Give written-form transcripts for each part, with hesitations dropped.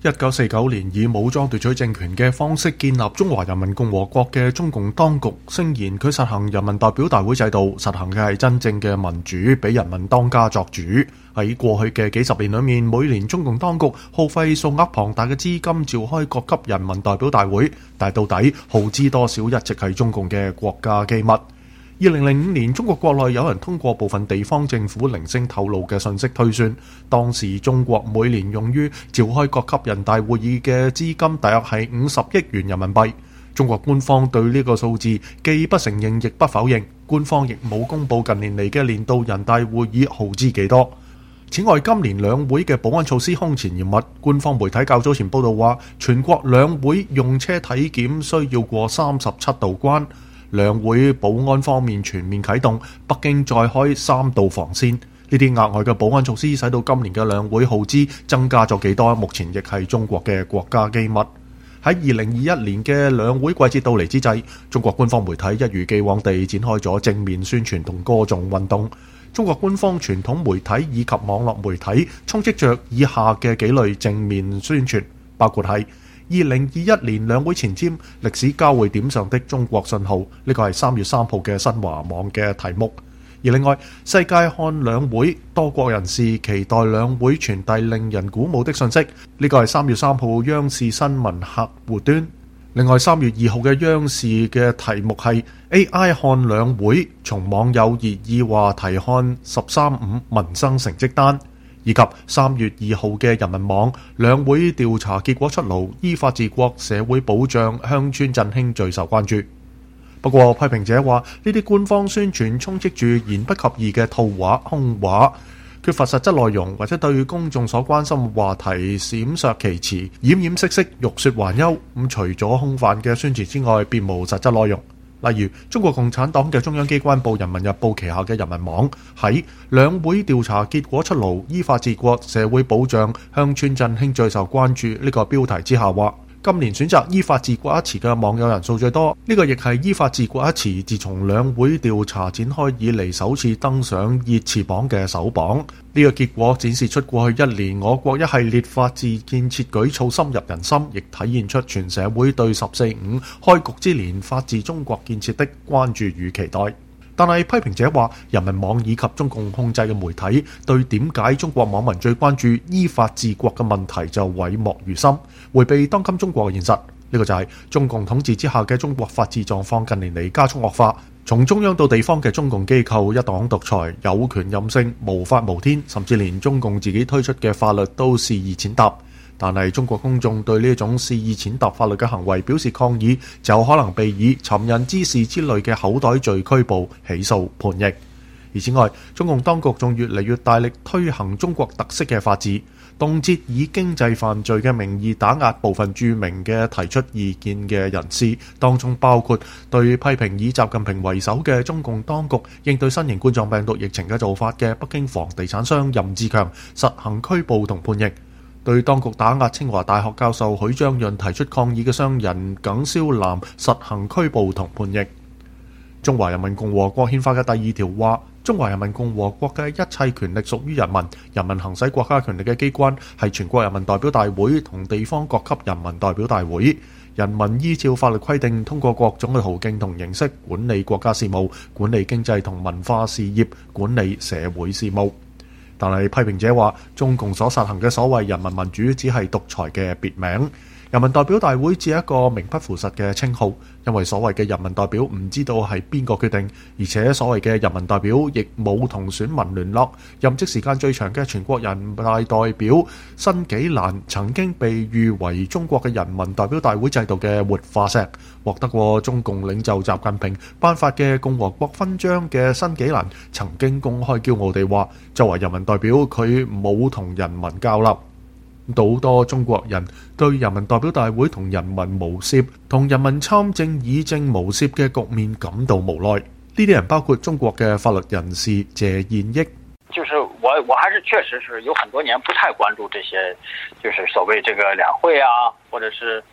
1949年以武裝奪取政權嘅方式建立中華人民共和國嘅中共當局，聲言佢實行人民代表大會制度，實行嘅係真正嘅民主，俾人民當家作主。喺過去嘅幾十年裏面，每年中共當局耗費數額龐大嘅資金召開各級人民代表大會，但係到底耗資多少一直係中共嘅國家機密。2005年，中國國內有人通過部分地方政府零星透露嘅信息推算，當時中國每年用於召開各級人大會議嘅資金大約係50億元人民幣。中國官方對呢個數字既不承認亦不否認，官方亦冇公布近年嚟嘅年度人大會議耗資幾多。此外，今年兩會嘅保安措施空前嚴密，官方媒體較早前報道話，全國兩會用車體檢需要過37道關。兩會保安方面全面啟動，北京再開3道防線。呢啲額外嘅保安措施使到今年嘅兩會耗資增加咗幾多，目前亦係中國嘅國家機密。喺2021年嘅兩會季節到嚟之際，中國官方媒體一如既往地展開咗正面宣傳同歌頌運動。中國官方傳統媒體以及網絡媒體充斥着以下嘅幾類正面宣傳，包括係2021年兩會前瞻歷史交匯點上的中國信號，呢個係3月3號嘅新華網嘅題目。而另外，世界看兩會，多國人士期待兩會傳遞令人鼓舞的信息，呢個係3月3號央視新聞客戶端。另外3月2號嘅央視嘅題目係 AI 看兩會，從網友熱議話題看13.5民生成績單。以及3月2號嘅人民網兩會調查結果出爐，依法治國、社會保障、鄉村振興最受關注。不過批評者話，呢啲官方宣傳充斥住言不及義嘅套話、空話，缺乏實質內容，或者對公眾所關心嘅話題閃爍其詞、掩掩飾飾、欲說還休。除咗空泛嘅宣傳之外，別無實質內容。例如，中國共產黨嘅中央機關報《人民日報》旗下嘅人民網喺兩會調查結果出爐、依法治國、社會保障、鄉村振興最受關注呢個標題之下話，今年選擇依法治國一詞嘅網友人數最多，呢個亦係依法治國一詞自從兩會調查展開以嚟首次登上熱詞榜嘅首榜。呢個結果展示出過去一年我國一系列法治建設舉措深入人心，亦體現出全社會對14.5開局之年法治中國建設的關注與期待。但係批評者話，人民網以及中共控制嘅媒體對點解中國網民最關注依法治國嘅問題就諱莫如深，迴避當今中國嘅現實。呢個就係中共統治之下嘅中國法治狀況近年嚟加速惡化，從中央到地方嘅中共機構一黨獨裁、有權任性、無法無天，甚至連中共自己推出嘅法律都肆意踐踏。但係中國公眾對呢種肆意踐踏法律嘅行為表示抗議，就可能被以尋釁滋事之類嘅口袋罪拘捕、起訴、判刑。而此外，中共當局仲越嚟越大力推行中國特色嘅法治，動輒以經濟犯罪嘅名義打壓部分著名嘅提出意見嘅人士，當中包括對批評以習近平為首嘅中共當局應對新型冠狀病毒疫情嘅做法嘅北京房地產商任志強實行拘捕同判刑。對當局打壓清華大學教授許章潤提出抗議嘅商人耿少南實行拘捕同判刑。中華人民共和國憲法嘅第2條話，中華人民共和國嘅一切權力屬於人民，人民行使國家權力嘅機關係全國人民代表大會同地方各級人民代表大會。人民依照法律規定，通過各種嘅途徑同形式管理國家事務、管理經濟同文化事業、管理社會事務。但係批評者話，中共所實行嘅所謂人民民主只係獨裁嘅別名，人民代表大會只係一個名不符實嘅稱號，因為所謂嘅人民代表唔知道係邊個決定，而且所謂嘅人民代表亦冇同選民聯絡。任職時間最長嘅全國人大代表申紀蘭曾經被譽為中國嘅人民代表大會制度嘅活化石，獲得過中共領袖習近平頒發嘅共和國勳章嘅申紀蘭曾經公開驕傲地話，作為人民代表，佢冇同人民交流。好多中國人對人民代表大會同人民無涉、同人民參政議政無涉嘅局面感到無奈。呢啲人包括中國嘅法律人士謝燕益。 就是我還是確實是有很多年不太關注這些，就是所謂這個兩會啊，或者是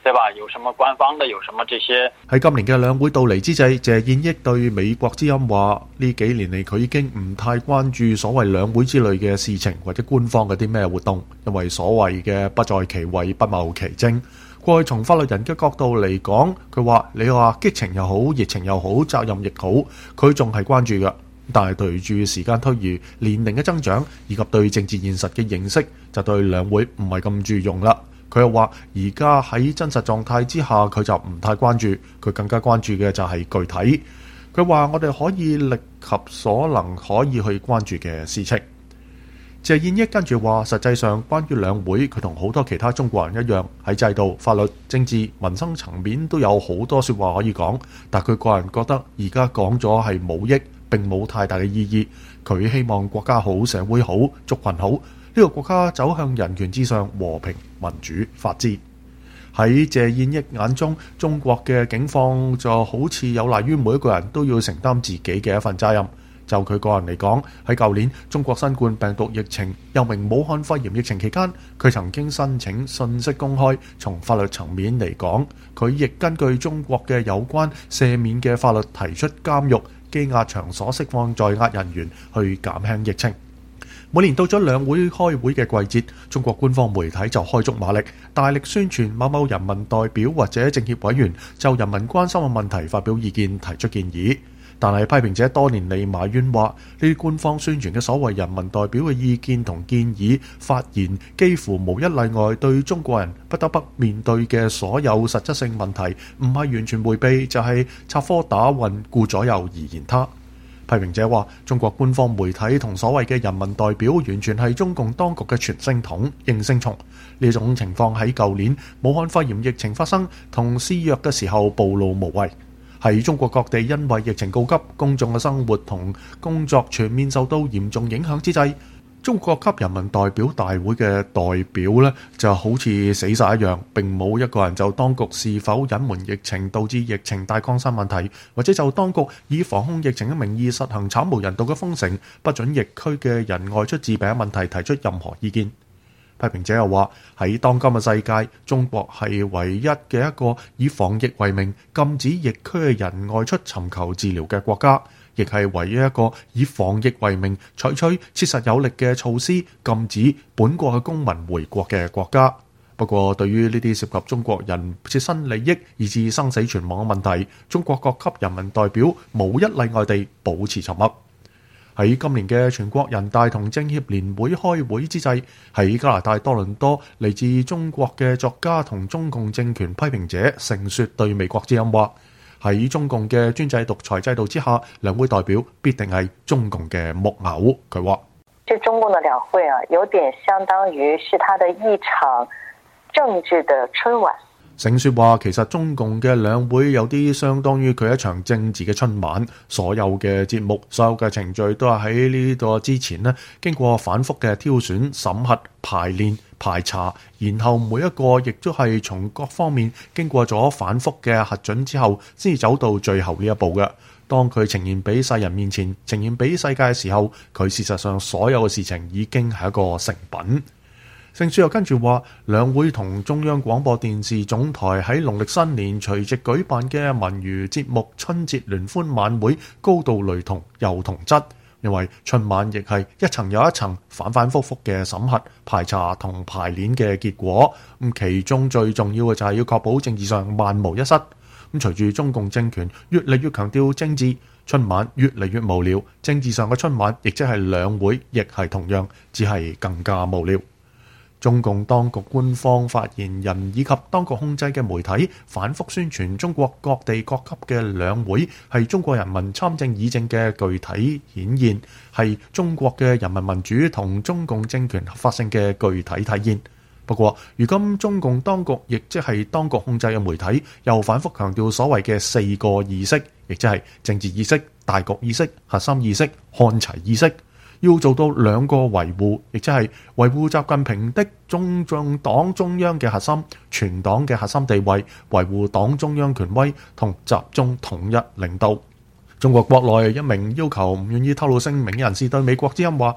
對吧？有什麼官方的，有什麼這些。 喺今年嘅兩會到嚟之際，謝燕益對美國之音話：呢幾年嚟佢已經唔太關注所謂兩會之類嘅事情或者官方嘅啲咩活動，因為所謂嘅不在其位不謀其政。過去從法律人嘅角度嚟講，佢話你話激情又好，熱情又好，責任亦好，佢仲係關注㗎。但係隨住時間推移、年齡嘅增長以及對政治現實嘅認識，就對兩會唔係咁注重啦。佢又話：而家喺真實狀態之下，佢就唔太關注，佢更加關注嘅就係具體。佢話：我哋可以力及所能可以去關注嘅事情。謝燕益跟住話：實際上關於兩會，佢同好多其他中國人一樣，喺制度、法律、政治、民生層面都有好多説話可以講，但佢個人覺得而家講咗係冇益，並冇太大嘅意義。佢希望國家好、社會好、族群好。呢個國家走向人權至上、和平、民主、法治。喺謝燕益眼中，中國嘅境況就好似有賴於每一個人都要承擔自己嘅一份責任。就佢個人嚟講，喺舊年中國新冠病毒疫情又名武漢肺炎疫情期間，佢曾經申請信息公開。從法律層面嚟講，佢亦根據中國嘅有關赦免嘅法律提出監獄、羈押場所釋放在押人員，去減輕疫情。每年到咗兩會開會嘅季節，中國官方媒體就開足馬力，大力宣傳某某人民代表或者政協委員就人民關心嘅問題發表意見、提出建議。但係批評者多年嚟埋怨話，呢啲官方宣傳嘅所謂人民代表嘅意見同建議發言，幾乎無一例外對中國人不得不面對嘅所有實質性問題，唔係完全迴避，就係插科打諢、顧左右而言他。批評者話，中國官方媒體同所謂嘅人民代表完全係中共當局嘅傳聲筒、應聲蟲。呢種情況喺舊年武漢肺炎疫情發生同肆虐嘅時候暴露無遺。喺中國各地因為疫情告急，公眾嘅生活同工作全面受到嚴重影響之際，中國級人民代表大會嘅代表呢就好似死晒一樣，並冇一個人就當局是否隱瞞疫情導致疫情大擴散問題，或者就當局以防控疫情嘅名義實行慘無人道嘅封城、不准疫區嘅人外出治病嘅問題提出任何意見。批評者又話，喺當今嘅世界，中國係唯一嘅一個以防疫為名禁止疫區嘅人外出尋求治療嘅國家，亦係唯一一個以防疫為名採取切實有力嘅措施禁止本國嘅公民回國嘅國家。不過，對於呢啲涉及中國人切身利益以至生死存亡嘅問題，中國各級人民代表無一例外地保持沉默。喺今年嘅全國人大同政協年會開會之際，喺加拿大多倫多，嚟自中國嘅作家同中共政權批評者盛雪對美國之音話：喺中共嘅專制獨裁制度之下，兩會代表必定係中共嘅木偶。佢話： 這中共的兩會啊，有點相當於是他的一場政治的春晚。 盛雪話：其實中共嘅兩會有啲相當於佢一場政治嘅春晚，所有嘅節目、所有嘅程序都係喺呢度之前呢經過反覆嘅挑選、審核、排練、排查，然後每一個亦都係從各方面經過咗反覆嘅核准之後，先至走到最後呢一步嘅。當佢呈現俾世人面前、呈現俾世界嘅時候，佢事實上所有嘅事情已經係一個成品。盛雪又跟住話，兩會同中央廣播電視總台喺農曆新年隨即舉辦嘅文娛節目春節聯歡晚會高度雷同又同質，因為春晚亦係一層又一層反反覆覆嘅審核、排查同排練嘅結果。其中最重要嘅就係要確保政治上萬無一失。隨住中共政權越嚟越強調政治，春晚越嚟越無聊。政治上嘅春晚，亦即係兩會，亦係同樣，只係更加無聊。中共當局官方發言人以及當局控制嘅媒體反覆宣傳中國各地各級嘅兩會係中國人民參政議政嘅具體顯現，係中國嘅人民民主同中共政權合法性嘅具體體現。不過，如今中共當局亦即係當局控制嘅媒體又反覆強調所謂嘅四個意識，亦即係政治意識、大局意識、核心意識、看齊意識。要做到兩個維護，亦即係維護習近平的中共黨中央嘅核心、全黨嘅核心地位，維護黨中央權威同集中統一領導。中國國內一名要求唔願意透露姓名嘅人士對美國之音話：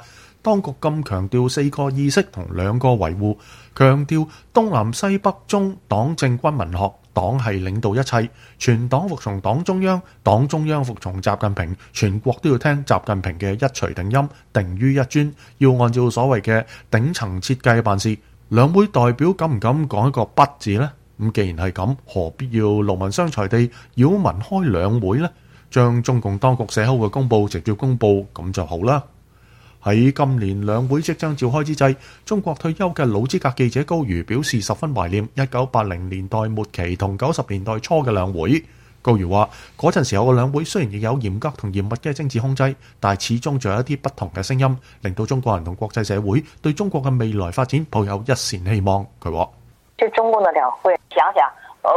當局咁強調4個意識同2個維護，強調東南西北中黨政軍民學，黨係領導一切，全黨服從黨中央，黨中央服從習近平，全國都要聽習近平嘅一錘定音，定於一尊，要按照所謂嘅頂層設計辦事。兩會代表敢唔敢講一個不字呢？咁既然係咁，何必要勞民傷財地擾民開兩會呢？將中共當局寫好嘅公報直接公佈咁就好啦。喺今年兩會即將召開之際，中國退休嘅老資格記者高瑜表示十分懷念1980年代末期同90年代初嘅兩會。高瑜話：嗰陣時候嘅兩會雖然亦有嚴格同嚴密嘅政治控制，但係始終仲有一啲不同嘅聲音，令到中國人同國際社會對中國嘅未來發展抱有一線希望。佢話： 就中共嘅兩會， 想想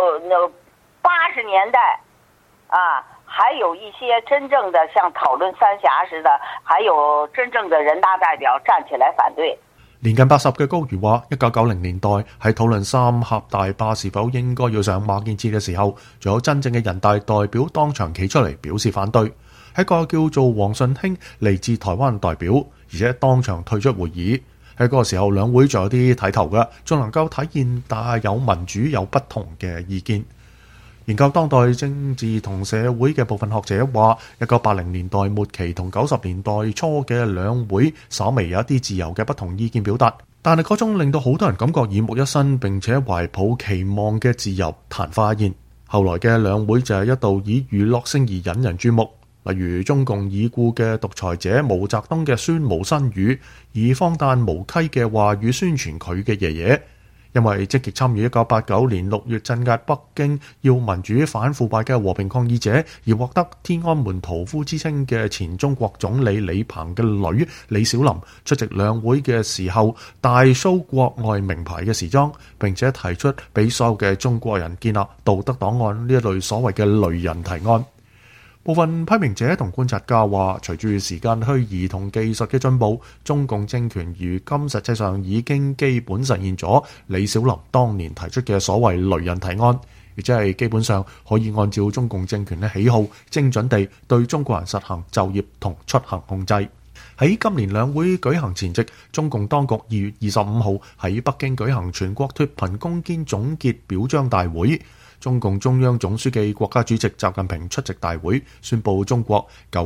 80年代啊。還有一些真正的像討論三峽似的，還有真正的人大代表站起來反對。 年近80嘅高瑜話：1990年代喺討論三峽大壩是否應該要上馬建設嘅時候，仲有真正嘅人大代表當場企出嚟表示反對。喺個叫做黃順興嚟自台灣代表，而且當場退出會議。喺嗰個時候，兩會仲有啲睇頭嘅，仲能夠體現大有民主有不同嘅意見。研究當代政治同社會嘅部分學者話，1980年代末期同90年代初嘅兩會稍微有一啲自由嘅不同意見表達，但係嗰種令到好多人感覺耳目一新並且懷抱期望嘅自由曇花一現。後來嘅兩會就係一度以娛樂性而引人注目，例如中共已故嘅獨裁者毛澤東嘅孫毛新語，以荒誕無稽嘅話語宣傳佢嘅爺爺。因為積極參與1989年6月鎮壓北京要民主反腐敗嘅和平抗議者，而獲得天安門屠夫之稱嘅前中國總理李鵬嘅女李小琳出席兩會嘅時候，大 show 國外名牌嘅時裝，並且提出俾所有嘅中國人建立道德檔案呢一類所謂嘅雷人提案。部分批評者同觀察家話，隨住時間推移同技術嘅進步，中共政權如今實際上已經基本實現咗李小琳當年提出嘅所謂雷人提案，亦即係基本上可以按照中共政權嘅喜好，精準地對中國人實行就業同出行控制。喺今年兩會舉行前夕，中共當局2月25號喺北京舉行全國脫貧攻堅總結表彰大會。中共中央總書記、國家主席習近平出席大會，宣布中國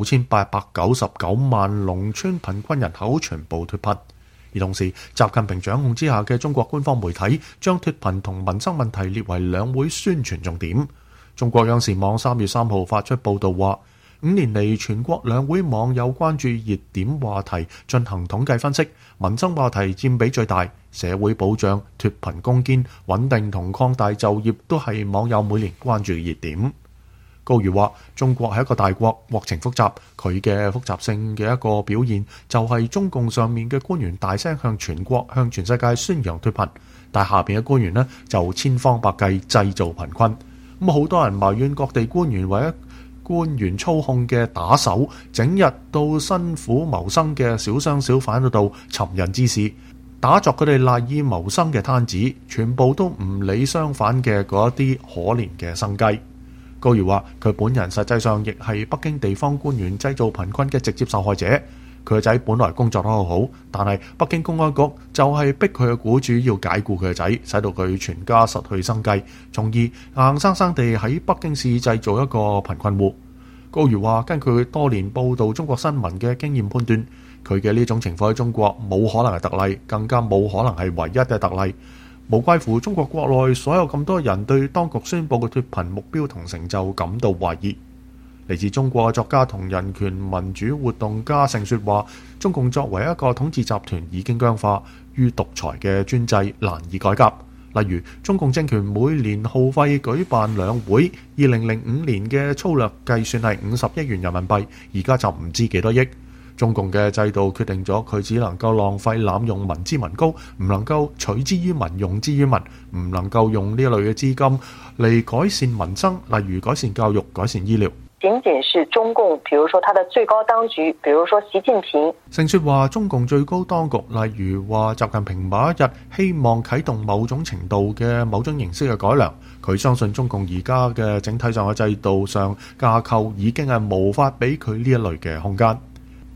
9899萬農村貧困人口全部脫貧。而同時，習近平掌控之下嘅中國官方媒體將脫貧同民生問題列為兩會宣傳重點。中國央視網3月3號發出報導話，5年嚟全國兩會網友關注熱點話題進行統計分析，民生話題佔比最大，社會保障、脫貧攻堅、穩定同擴大就業都係網友每年關注嘅熱點。高瑜話：中國係一個大國，國情複雜，佢嘅複雜性嘅一個表現就係中共上面嘅官員大聲向全國、向全世界宣揚脫貧，但下邊嘅官員呢就千方百計製造貧困。咁好多人埋怨各地官員為官員操控嘅打手，整日到辛苦謀生嘅小商小販嗰度尋人之事，打作佢哋賴以謀生嘅攤子，全部都唔理相反嘅嗰一啲可憐嘅生計。高瑜話：佢本人實際上亦係北京地方官員製造貧困嘅直接受害者。佢個仔本來工作得好好，但係北京公安局就係逼佢嘅僱主要解僱佢個仔，使到佢全家失去生計，從而硬生生地喺北京市製造一個貧困戶。高瑜話：根據多年報導中國新聞嘅經驗判斷，佢嘅呢種情況喺中國冇可能係特例，更加冇可能係唯一嘅特例。無怪乎中國國內所有咁多人對當局宣佈嘅脫貧目標同成就感到懷疑。嚟自中國嘅作家同人權民主活動家盛雪話：中共作為一個統治集團已經僵化，於獨裁嘅專制難以改革。例如，中共政權每年耗費舉辦兩會，2005年嘅粗略計算係50億元人民幣，而家就唔知幾多億。中共嘅制度決定咗佢只能夠浪費濫用民脂民膏，唔能夠取之於民用之於民，唔能夠用呢一類嘅資金嚟改善民生，例如改善教育、改善醫療。 僅僅是中共，比如說他的最高當局，比如說習近平。 盛雪話：中共最高當局，例如話習近平某一日希望啟動某種程度嘅某種形式嘅改良，佢相信中共而家嘅整體上嘅制度上架構已經係無法俾佢呢一類嘅空間。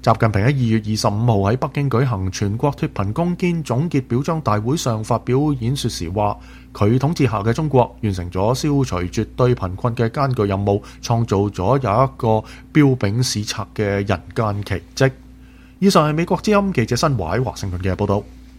習近平喺2月25號喺北京舉行全國脫貧攻堅總結表彰大會上發表演說時話，佢統治下嘅中國完成咗消除絕對貧困嘅艱巨任務，創造咗有一個彪炳史冊嘅人間奇蹟。以上係美國之音記者新華喺華盛頓嘅報道。